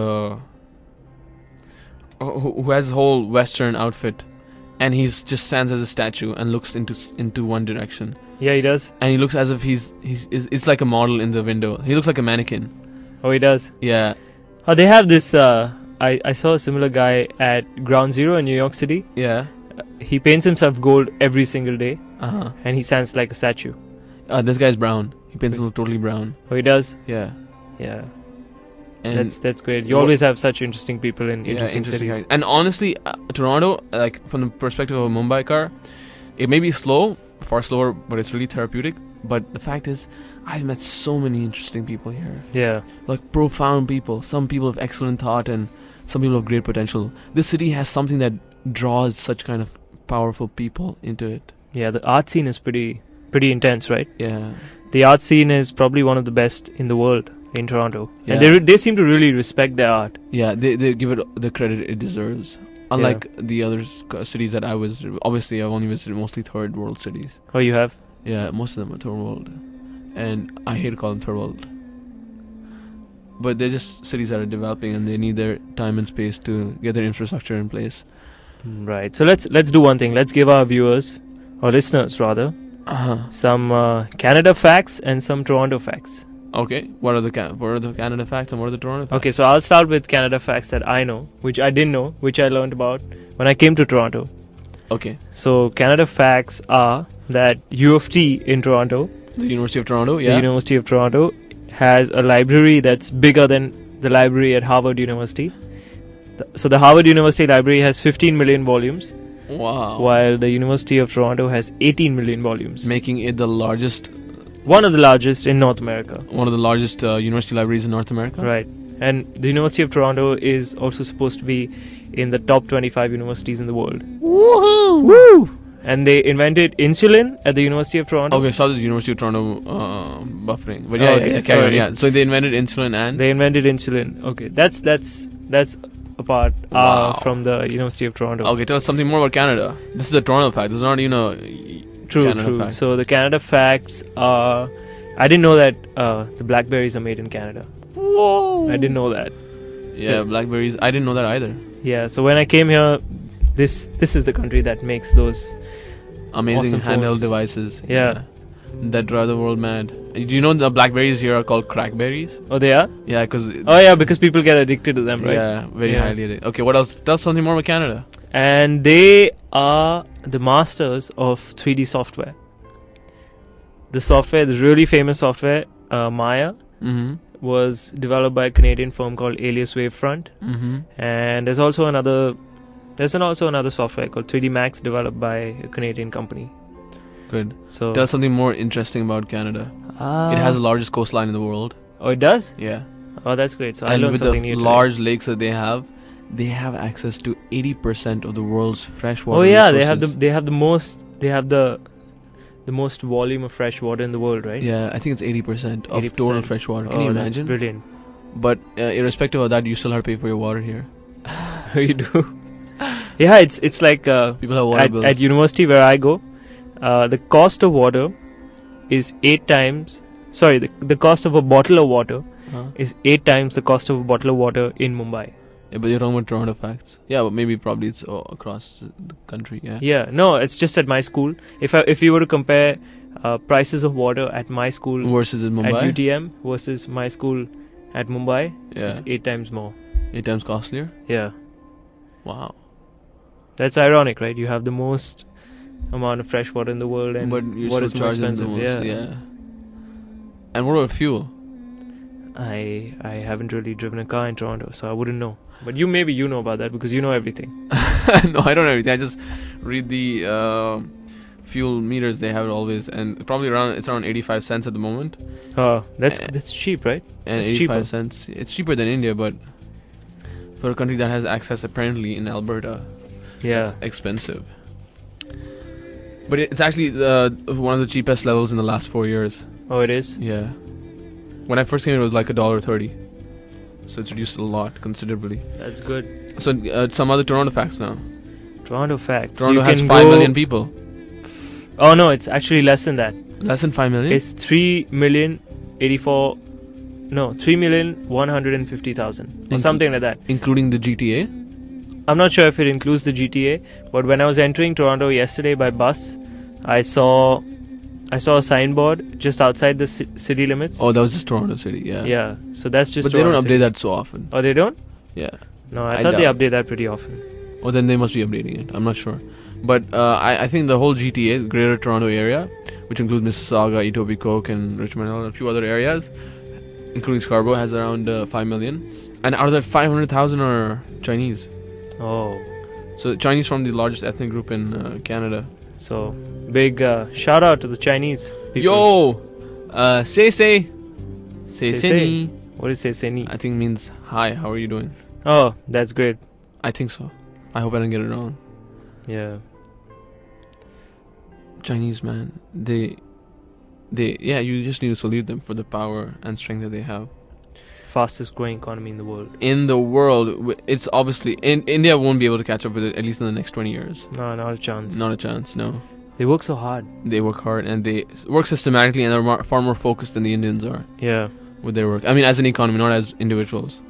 who has a whole Western outfit, and he's just stands as a statue and looks into one direction. Yeah, he does. And he looks as if it's like a model in the window. He looks like a mannequin. Oh, he does. Yeah, Oh, they have this. I saw a similar guy at Ground Zero in New York City. yeah. He paints himself gold every single day, Uh-huh. and he stands like a statue. This guy's brown. He paints himself totally brown. Oh, he does. Yeah. Yeah, And that's great. You what- always have such interesting people in yeah, interesting cities. guys. And honestly, Toronto, like from the perspective of a Mumbai car, it may be slow, far slower, but it's really therapeutic. But the fact is, I've met so many interesting people here. Yeah, Like profound people. Some people of excellent thought and some people of great potential. This city has something that draws such kind of powerful people into it. yeah. The art scene is pretty intense, right? Yeah. The art scene is probably one of the best in the world in Toronto, Yeah. and they seem to really respect their art. Yeah, they give it the credit it deserves. Unlike the other cities that I was, obviously I've only visited mostly third world cities. Oh, you have? Yeah, most of them are third world, and I hate to call them third world. But they're just cities that are developing, and they need their time and space to get their infrastructure in place. Right. So let's do one thing. Let's give our viewers, or listeners rather, some Canada facts and some Toronto facts. Okay, what are the Canada facts and what are the Toronto facts? Okay, so I'll start with Canada facts that I know, which I didn't know, which I learned about when I came to Toronto. Okay. So Canada facts are that U of T in Toronto, The University of Toronto, the yeah. University of Toronto, has a library that's bigger than the library at Harvard University. So the Harvard University library has 15 million volumes, Wow. while the University of Toronto has 18 million volumes. Making it the largest, One of the largest in North America. one of the largest university libraries in North America. Right. And the University of Toronto is also supposed to be in the top 25 universities in the world. Woohoo! Woo! And they invented insulin at the University of Toronto. Okay, so this University of Toronto buffering, but Oh, yeah, okay, yeah, carry on, sorry. yeah. So they invented insulin and They invented insulin. Okay, that's apart Wow. from the University of Toronto. okay. Tell us something more about Canada. This is a Toronto fact. This is not True, Canada true. fact. So the Canada facts are, I didn't know that the blackberries are made in Canada. Whoa. I didn't know that. Yeah, blackberries. I didn't know that either. Yeah. So when I came here, this is the country that makes those. Amazing Awesome handheld phones. devices. Yeah. That drive the world mad. Do you know the blackberries here are called crackberries? Oh, they are. Yeah, because Oh yeah, because people get addicted to them, right? yeah, very Yeah. highly addicted. Okay, what else? Tell us something more about Canada. And they are the masters of 3D software. The software, the really famous software, Maya, Mm-hmm. was developed by a Canadian firm called Alias Wavefront. Mm-hmm. And there's also another software called 3D Max developed by a Canadian company. Good. So Tell us something more interesting about Canada. It has the largest coastline in the world. Oh, it does? Yeah. Oh, that's great. So I And learned with something the new today. large lakes that they have access to 80% of the world's freshwater Oh yeah, resources. they have the most volume of fresh water in the world, right? Yeah, I think it's 80% of 80%. total fresh water. Can you That's imagine? brilliant. But irrespective of that, you still have to pay for your water here. You do. Yeah, it's like People have water bills. at university where I go, the cost of water is 8 times. Sorry, the cost of a bottle of water Huh? is 8 times the cost of a bottle of water in Mumbai. Yeah, but you're talking about Toronto facts. Yeah, but maybe probably it's across the country. Yeah. Yeah, no, it's just at my school. If you were to compare prices of water at my school Versus in Mumbai. at UTM versus my school at Mumbai, Yeah. it's 8 times more. 8 times costlier. Yeah, Wow. that's ironic, right? You have the most amount of fresh water in the world, and But you're what still is more charging the expensive? most. Yeah. Yeah. And what about fuel? I haven't really driven a car in Toronto, so I wouldn't know. But you know about that because you know everything. No, I don't know everything. I just read the fuel meters. They have it always, and probably it's around 85 cents at the moment. Oh, that's Eh. that's cheap, right? And It's 85 cheaper. cents. It's cheaper than India, but for a country that has access apparently in Alberta, Yeah. it's expensive. But it's actually one of the cheapest levels in the last 4 years. Oh, it is? Yeah. When I first came, it was like $1.30. So it's reduced a lot, considerably. That's good. So some other Toronto facts now. Toronto facts. Toronto You has can 5 go- million people. Oh, no, it's actually less than that. Less than 5 million? It's 3,150,000 or something like that. Including the GTA? I'm not sure if it includes the GTA, but when I was entering Toronto yesterday by bus, I saw a signboard just outside the city limits. Oh, that was just Toronto City, yeah. Yeah, so that's just But they don't Toronto update City. that so often. Oh, they don't? Yeah. No, I I thought they doubt. update that pretty often. Oh, then they must be updating it. I'm not sure. But I think the whole GTA, Greater Toronto Area, which includes Mississauga, Etobicoke, and Richmond Hill, and a few other areas, including Scarborough, has around 5 million. And out of that, 500,000 are Chinese. Oh, So Chinese from the largest ethnic group in Canada. so big shout out to the Chinese people. Yo! Say. Say. Say. What is Seseni? I think means hi, how are you doing? Oh, that's great. I think so. I hope I didn't get it wrong. Yeah. Chinese, man, they you just need to salute them for the power and strength that they have. Fastest growing economy in the world. In the world, it's obviously India won't be able to catch up with it, at least in the next 20 years. No, not a chance. Not a chance. No, They work so hard. they work hard and they work systematically, and they're far more focused than the Indians are Yeah. with their work. I mean, as an economy, not as individuals.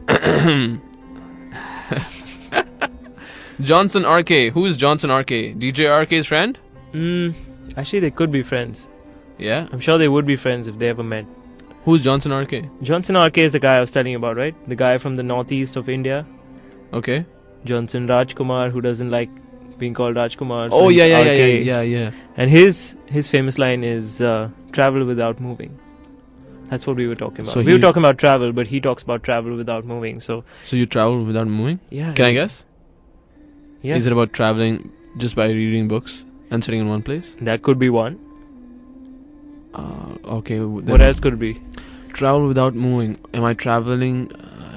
Johnson RK. Who is Johnson RK? DJ RK's friend? Actually, they could be friends. Yeah. I'm sure they would be friends if they ever met. Who's Johnson RK? Johnson RK is the guy I was telling you about, right? The guy from the northeast of India. Okay. Johnson Rajkumar, who doesn't like being called Rajkumar. so Oh he's yeah. RK. And his famous line is travel without moving. That's what we were talking about. So We were he- talking about travel, but he talks about travel without moving. So So you travel without moving? yeah. Can I guess? Yeah. Is it about traveling just by reading books and sitting in one place? That could be one. Okay. What else could it be? Travel without moving. Am I traveling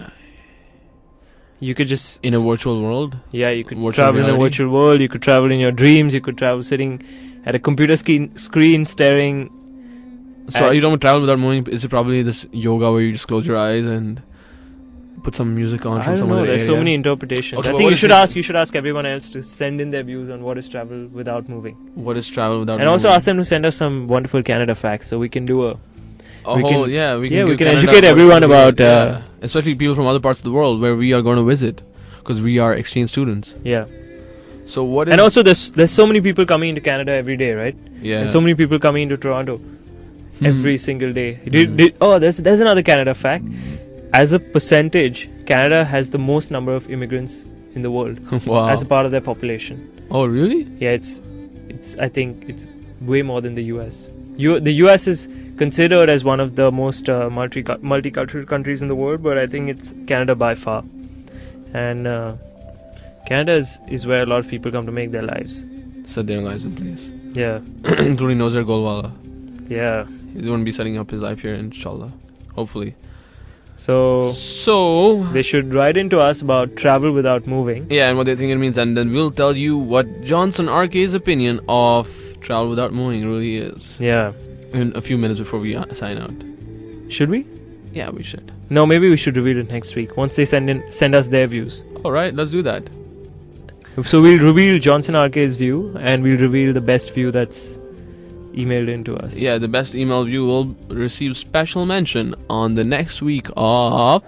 You could just in a virtual world? yeah. You could virtual travel in a reality? virtual world. You could travel in your dreams. You could travel sitting at a computer screen staring. So are you talking about travel without moving? Is it probably this yoga where you just close your eyes and put some music on I from don't some know. other There's so area? many interpretations. Okay, I but think what you is should it- ask. You should ask everyone else to send in their views on what is travel without moving, What is travel without and moving? also ask them to send us some wonderful Canada facts so we can do a. we can- we yeah, can we give can Canada educate a everyone portion of about, it, especially people from other parts of the world where we are going to visit, because we are exchange students. Yeah, So what is and also there's so many people coming into Canada every day, right? yeah And so many people coming into Toronto every single day. Hmm. There's another Canada fact. As a percentage, Canada has the most number of immigrants in the world wow. as a part of their population. Oh really? Yeah, it's I think it's way more than the US. The US is considered as one of the most multicultural countries in the world, but I think it's Canada by far. And Canada is where a lot of people come to make their lives. Set their lives in place, Yeah, including Nozer Golwala. yeah. He's going to be setting up his life here, inshallah. Hopefully. So So they should write into us about travel without moving. yeah, and what they think it means, and then we'll tell you what Johnson RK's opinion of travel without moving really is Yeah, in a few minutes before we sign out. should we? Yeah, we should. No, maybe we should reveal it next week once they send us their views. All right, let's do that. So we'll reveal Johnson RK's view, and we'll reveal the best view that's emailed into us. Yeah, the best email view will receive special mention on the next week of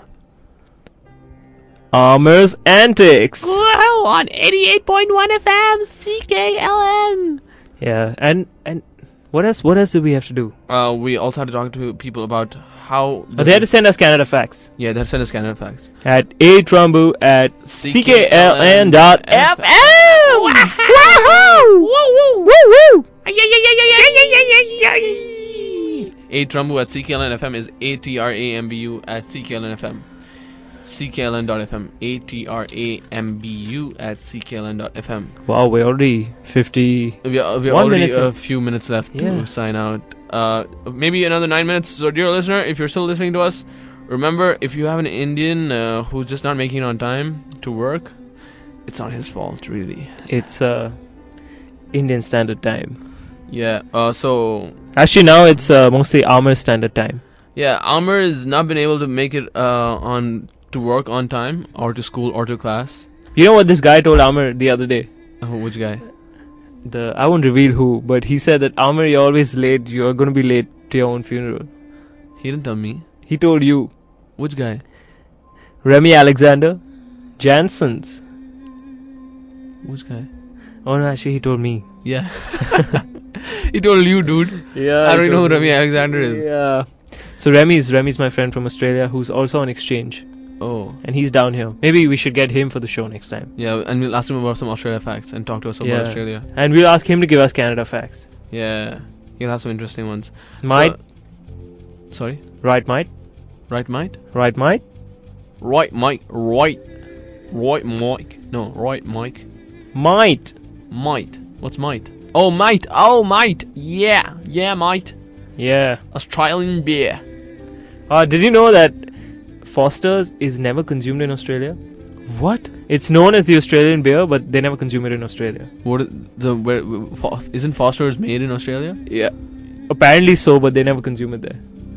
Armor's Antics. Wow, on 88.1 FM CKLN. Yeah, and what else do we have to do? We also had to talk to people about how They had to send us Canada facts yeah, they sent us Canada facts. at atrumbu@ckln.fm. Woohoo! Woo! Atrumbu@CKLN.FM is ATRAMBU@CKLN.FM. CKLN.FM. ATRAMBU@CKLN.FM. Wow, we're already 50. We are 1 already minute a left. few minutes left Yeah. to sign out. Maybe another 9 minutes. So, dear listener, if you're still listening to us, remember, if you have an Indian who's just not making it on time to work, it's not his fault, really. It's Indian Standard Time. Yeah. So Actually, now it's mostly Amar Standard Time. yeah, Amr has not been able to make it on to work on time or to school or to class. You know what this guy told Amar the other day? Which guy? I won't reveal who, but he said that Amar, you're always late. You're going to be late to your own funeral. He didn't tell me. He told you. Which guy? Remy Alexander Janssens. Which guy? Oh no, actually he told me. Yeah. He told you, dude. Yeah. I don't even know who Remy Alexander is. Yeah. So Remy's my friend from Australia who's also on exchange. Oh. And he's down here. Maybe we should get him for the show next time. Yeah, and we'll ask him about some Australia facts and talk to us about Yeah. Australia. And we'll ask him to give us Canada facts. Yeah. He'll have some interesting ones. Might. Sorry? Right, might. Right, might? Right, might. Right, Mike. Right. Right, Mike. No, right, Mike. Might. Might. What's might? Oh, might. Oh, might. Yeah. Yeah, might. Yeah. Australian beer. Did you know that Foster's is never consumed in Australia? What? It's known as the Australian beer, but they never consume it in Australia. Isn't Foster's made in Australia? Yeah. Apparently so, but they never consume it there.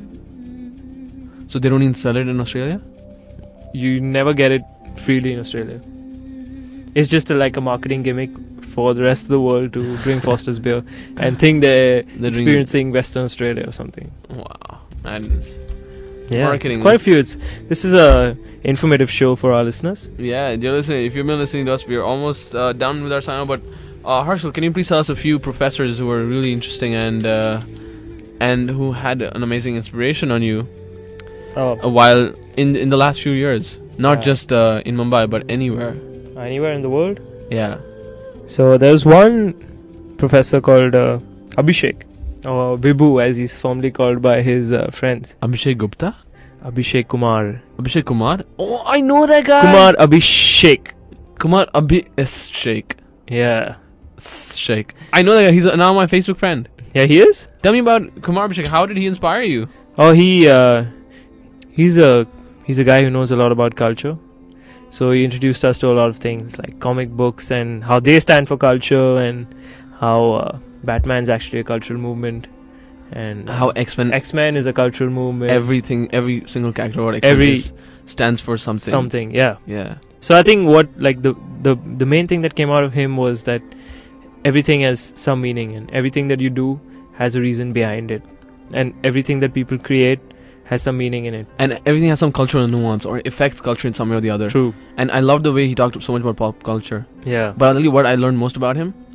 So they don't even sell it in Australia? You never get it freely in Australia. It's just like a marketing gimmick for the rest of the world to drink Foster's beer and think they're experiencing Western Australia or something. Wow. Madness. Yeah, Marketing. it's quite a few. This is a informative show for our listeners. Yeah, dear listener, if you've been listening to us, we're almost done with our sign-off. But Harshal, can you please tell us a few professors who were really interesting and who had an amazing inspiration on you while in the last few years? Not just in Mumbai, but anywhere. Anywhere in the world? Yeah. So there's one professor called Abhishek, or Vibhu as he's formerly called by his friends. Abhishek Gupta? Abhishek Kumar. Abhishek Kumar? Oh, I know that guy! Kumar Abhishek. Kumar Abhishek. Yeah. Sheikh. I know that guy. He's now my Facebook friend. Yeah, he is? Tell me about Kumar Abhishek. How did he inspire you? Oh, he's a guy who knows a lot about culture. So he introduced us to a lot of things like comic books and how they stand for culture, and how Batman's actually a cultural movement, and How X-Men is a cultural movement. every single character or X-Men stands for something. Yeah. Yeah. So I think what the main thing that came out of him was that everything has some meaning, and everything that you do has a reason behind it, and everything that people create has some meaning in it. And everything has some cultural nuance or affects culture in some way or the other. True. And I love the way he talked so much about pop culture. Yeah. But I'll tell you what I learned most about him.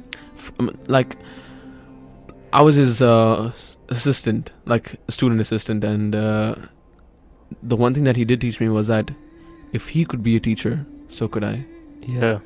I was his assistant, like student assistant, and the one thing that he did teach me was that if he could be a teacher, so could I. Yeah.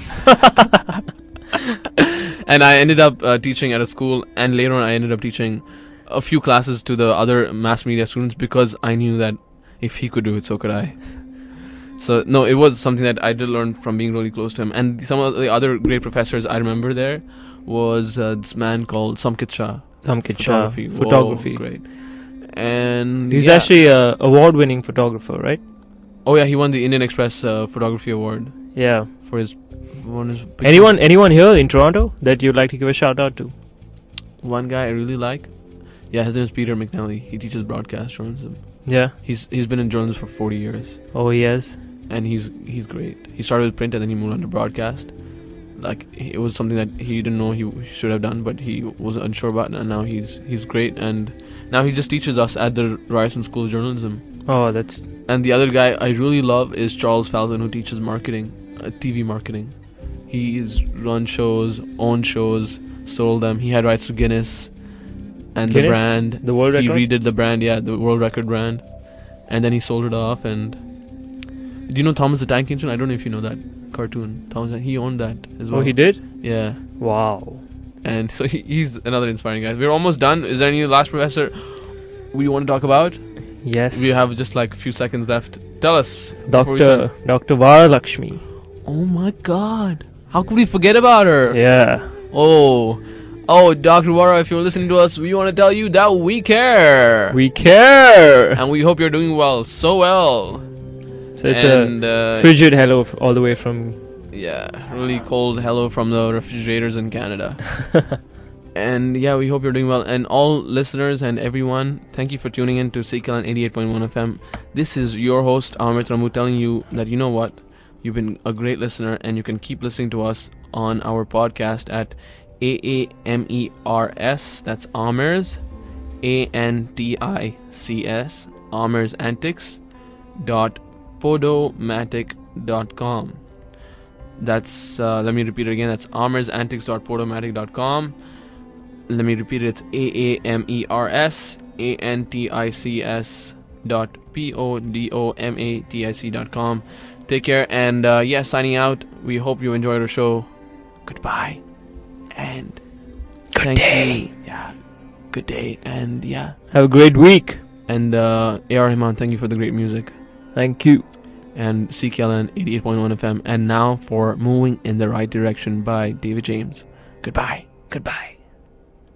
And I ended up teaching at a school, and later on I ended up teaching a few classes to the other mass media students because I knew that if he could do it, so could I. So, no, it was something that I did learn from being really close to him. And some of the other great professors I remember there was this man called Samkit Shah. Samkit Shah. Photography. Photography. Whoa, great. And He's actually a award-winning photographer, right? Oh, yeah, he won the Indian Express Photography Award Yeah. for his picture. Anyone here in Toronto that you'd like to give a shout out to? One guy I really like. Yeah, his name is Peter McNally. He teaches broadcast journalism. Yeah. He's been in journalism for 40 years. Oh, he has. And he's great. He started with print and then he moved on to broadcast. Like, it was something that he didn't know he should have done, but he was unsure about it, and now he's great. And now he just teaches us at the Ryerson School of Journalism. Oh, that's... And the other guy I really love is Charles Falcon, who teaches marketing, TV marketing. He's run shows, owned shows, sold them. He had rights to Guinness and Guinness? the brand. The world record? He redid the brand, yeah, the world record brand. And then he sold it off. And do you know Thomas the Tank Engine? I don't know if you know that cartoon. Thomas, he owned that as well. Oh, he did? Yeah. Wow. And so he's another inspiring guy. We're almost done. Is there any last professor we want to talk about? Yes. We have just like a few seconds left. Tell us. before we sign- Dr. Varalakshmi. Oh my God. How could we forget about her? Yeah. Oh, Dr. Vara, if you're listening to us, we want to tell you that we care. We care. And we hope you're doing well. So well. So it's And, a frigid hello all the way from Yeah, really cold hello from the refrigerators in Canada. And yeah, we hope you're doing well. And all listeners and everyone, thank you for tuning in to CKLN 88.1 FM. This is your host, Amit Ramu, telling you that you know what? You've been a great listener and you can keep listening to us on our podcast at AAMERS. That's Amers, ANTICS, Amers Antics .podomatic.com. That's let me repeat it again. That's amersantics.podomatic.com. Let me repeat it. It's AAMERS.PODOMATIC.com. Take care, and signing out. We hope you enjoyed our show. Goodbye and Good day. you. Yeah, good day, and yeah, Have a great week. and A.R. Rahman, thank you for the great music. Thank you. And CKLN 88.1 FM. And now for Moving in the Right Direction by David James. Goodbye. Goodbye.